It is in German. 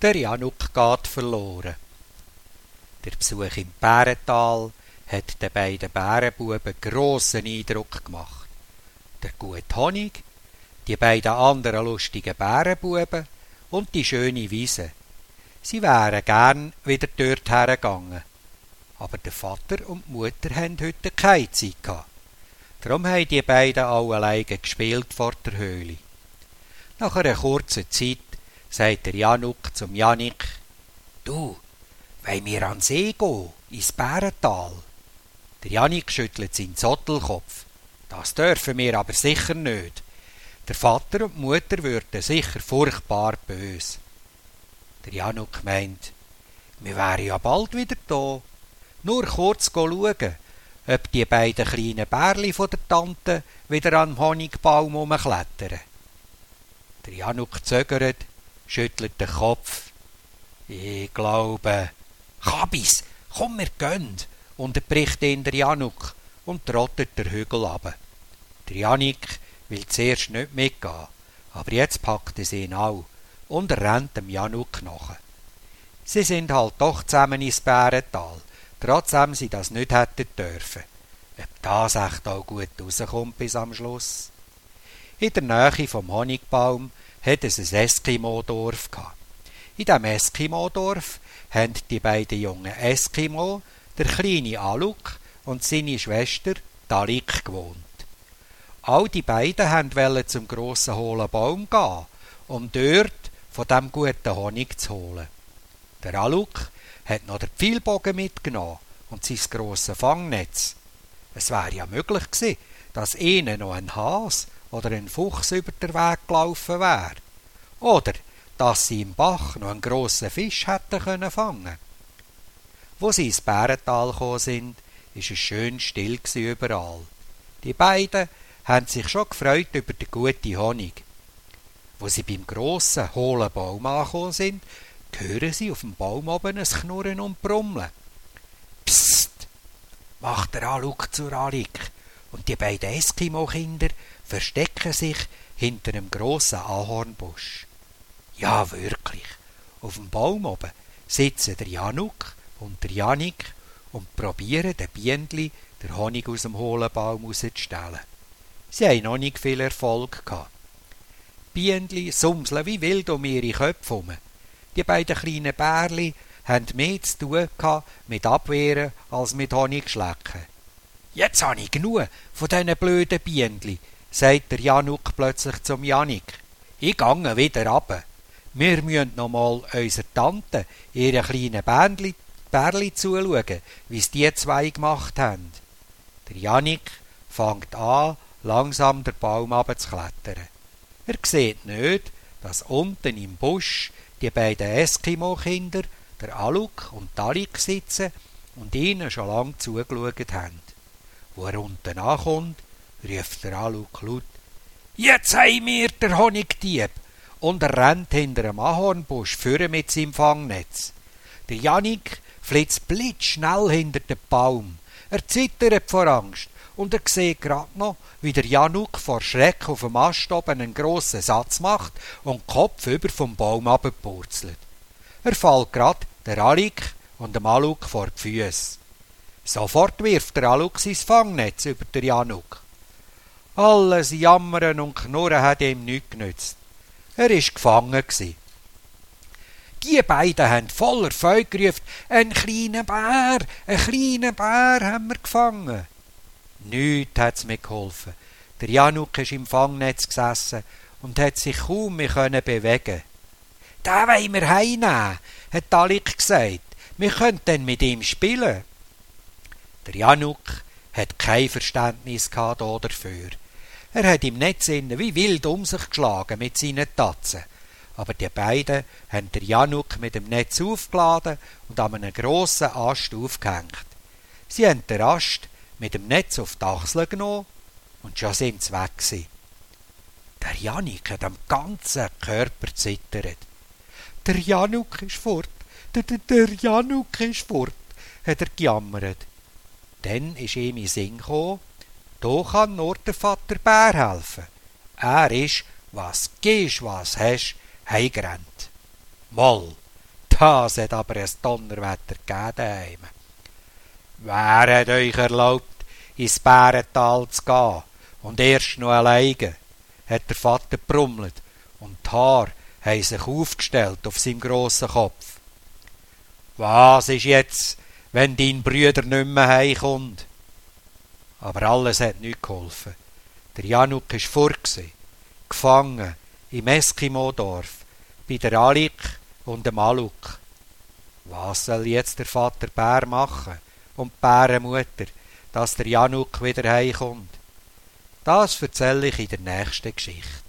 Der Januk geht verloren. Der Besuch im Bärental hat den beiden Bärenbuben grossen Eindruck gemacht. Der gute Honig, die beiden anderen lustigen Bärenbuben und die schöne Wiese. Sie wären gern wieder dort hergegangen. Aber der Vater und die Mutter haben heute keine Zeit gehabt. Darum haben die beiden alle alleine gespielt vor der Höhle. Nach einer kurzen Zeit sagt der Januk zum Janik: «Du, wollen wir an den See gehen, ins Bärental?» Der Janik schüttelt seinen Zottelkopf. «Das dürfen wir aber sicher nicht. Der Vater und die Mutter würden sicher furchtbar böse.» Der Januk meint: «Wir wären ja bald wieder da. Nur kurz schauen, ob die beiden kleinen Bärli von der Tante wieder an den Honigbaum herumklettern.» Der Januk zögert, schüttelt den Kopf. «Ich glaube, Kabis, komm, wir gehen!» unterbricht ihn der Januk und trottet der Hügel runter. Der Janik will zuerst nicht mitgehen, aber jetzt packt es ihn auch und er rennt dem Januk nach. Sie sind halt doch zusammen ins Bärental, trotzdem sie das nicht hätten dürfen. Ob das echt auch gut rauskommt bis am Schluss? In der Nähe vom Honigbaum hat es ein Eskimo-Dorf gehabt. In diesem Eskimo-Dorf haben die beiden jungen Eskimo, der kleine Aluk und seine Schwester Talik, gewohnt. All die beiden wollten zum grossen hohlen Baum gehen, um dort von dem guten Honig zu holen. Der Aluk hat noch den Pfeilbogen mitgenommen und sein grosses Fangnetz. Es wäre ja möglich gewesen, dass ihnen noch ein Has oder ein Fuchs über den Weg gelaufen wäre. Oder dass sie im Bach noch einen grossen Fisch hätten fangen können. Wo sie ins Bärental gekommen sind, war es schön still überall. Die beiden haben sich schon gefreut über den guten Honig. Wo sie beim grossen, hohlen Baum angekommen sind, hören sie auf dem Baum oben ein Knurren und Brummeln. «Psst!» macht der Aluk zur Alik, und die beiden Eskimo-Kinder verstecken sich hinter einem grossen Ahornbusch. Ja, wirklich, auf dem Baum oben sitzen der Januk und der Janik und probieren den Bienenli den Honig aus dem hohlen Baum rauszustellen. Sie haben noch nicht viel Erfolg gehabt. Bienenli sumseln wie wild um ihre Köpfe herum. Die beiden kleinen Bärli haben mehr zu tun gehabt mit Abwehren als mit Honig schlecken. «Jetzt habe ich genug von diesen blöden Bienenli», sagt der Januk plötzlich zum Janik. «Ich gehe wieder runter. Wir müssen noch mal unserer Tante, ihren kleinen Bärli zuschauen, wie es die zwei gemacht haben.» Der Janik fängt an, langsam den Baum runterzuklettern. Er sieht nicht, dass unten im Busch die beiden Eskimo-Kinder, der Aluk und Talik, sitzen und ihnen schon lange zugeschaut haben. Wo er unten ankommt, ruft der Aluk laut: «Jetzt haben wir den Honigdieb!» Und er rennt hinter einem Ahornbusch führen mit seinem Fangnetz. Der Janik flitzt blitzschnell hinter den Baum. Er zittert vor Angst und er sieht gerade noch, wie der Januk vor Schreck auf dem Ast oben einen grossen Satz macht und kopfüber vom Baum abpurzelt. Er fällt gerade der Alik und dem Aluk vor die Füsse. Sofort wirft der Aluk sein Fangnetz über den Januk. Alles Jammern und Knurren hat ihm nichts genützt. Er war gefangen. Die beiden haben voller Freude gerufen: «Ein kleiner Bär haben wir gefangen!» Nichts hat's mir geholfen. Der Januk ist im Fangnetz gesessen und hat sich kaum mehr bewegen. «Den wollen wir heimnehmen», hat Talik gesagt. «Wir können dann mit ihm spielen.» Der Januk hat kein Verständnis dafür. Er hat im Netz wie wild um sich geschlagen mit seinen Tatzen. Aber die beiden haben der Januk mit dem Netz aufgeladen und an einem grossen Ast aufgehängt. Sie haben den Ast mit dem Netz auf die Achsel genommen und schon sind sie weg gewesen. Der Janik hat am ganzen Körper zittert. «Der Januk ist fort, der Januk ist fort», hat er gejammert. Dann ist ihm in Sinn gekommen, da kann nur der Vater Bär helfen. Er ist, was gibst, was hast, heimgerannt. «Moll, Das hat aber ein Donnerwetter gegeben daheim. Wer hat euch erlaubt, ins Bärental zu gehen? Und erst noch alleine, hat der Vater brummelt, und die Haare haben sich aufgestellt auf seinem grossen Kopf. Was ist jetzt, wenn dein Brüder nicht mehr heimkommt? Aber alles hat nichts geholfen. Der Januk war fort, gefangen im Eskimo-Dorf, bei der Alik und dem Aluk. Was soll jetzt der Vater Bär machen und die Bärenmutter, dass der Januk wieder heimkommt? Das erzähle ich in der nächsten Geschichte.